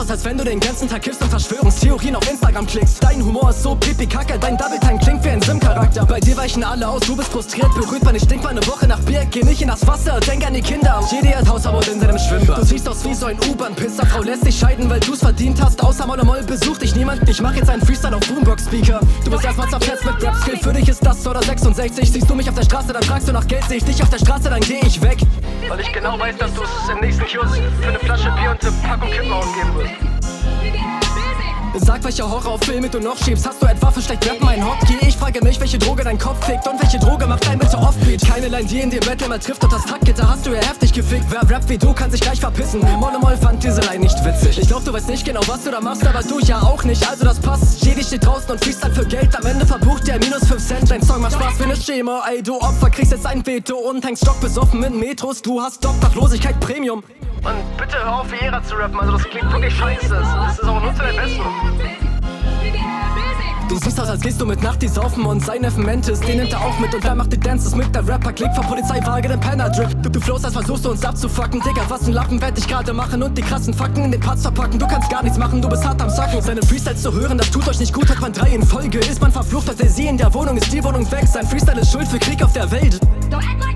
aus, als wenn du den ganzen Tag kiffst und Verschwörungstheorien auf Instagram klickst. Dein Humor ist so pipi-kacke, dein Double-Time klingt wie ein Sim-Charakter. Bei dir weichen alle aus, du bist frustriert, berührt, man, ich denk mal eine Woche nach Bier. Geh nicht in das Wasser, denk an die Kinder. Jede hat Hausverbot in seinem Schwimmbad. Du siehst aus wie so ein U-Bahn-Pisser, Frau lässt dich scheiden, weil du's verdient hast. Außer Molle Moll besucht dich niemand, ich mach jetzt einen Freestyle auf Boombox-Speaker. Du bist erstmal zerfetzt mit Rap-Skill, für dich ist das oder 66. Siehst du mich auf der Straße, dann fragst du nach Geld, seh ich dich auf der Straße, dann geh ich weg. Weil ich genau weiß, dass du's im nächsten Kiosk für eine Flasche Bier und eine Packung Kippen ausgeben wirst. Sag, welche Horrorfilme du noch schiebst. Hast du etwa für schlecht Rappen ein Hotkey? Ich frage mich, welche Droge dein Kopf fickt und welche Droge macht dein bitte Offbeat. Keine Line, die in dem Battle mal trifft und das Taktgitter hast du ja heftig gefickt. Wer rappt wie du, kann sich gleich verpissen. Molle Moll fand diese Line nicht witzig. Ich glaub, du weißt nicht genau, was du da machst, aber du ja auch nicht, also das passt. Jedi steht draußen und freestyle für Geld, am Ende verbucht der minus 5 Cent. Dein Song macht Spaß wie ne Schema, ey du Opfer, kriegst jetzt ein Veto und hängst stockbesoffen in Metros. Du hast Obdachlosigkeit Premium. Und bitte hör auf, wie Ära zu rappen, also das klingt wirklich scheiße. Das ist auch nur zu deinem Besten. Du siehst aus, als gehst du mit Nacht die saufen und sein Neffen Mantis, den nimmt er auch mit und wer macht die Dances mit der Rapper klickt vor Polizeiwaage, den Penner-Drip. Du flowst, als versuchst du uns abzufucken, Digga, was ein Lappen werd ich gerade machen und die krassen Fakten in den Parts verpacken. Du kannst gar nichts machen, du bist hart am Sacken. Seine Freestyles zu hören, das tut euch nicht gut, hat man 3 in Folge. Ist man verflucht, hat er sie in der Wohnung, ist die Wohnung weg. Sein Freestyle ist schuld für Krieg auf der Welt.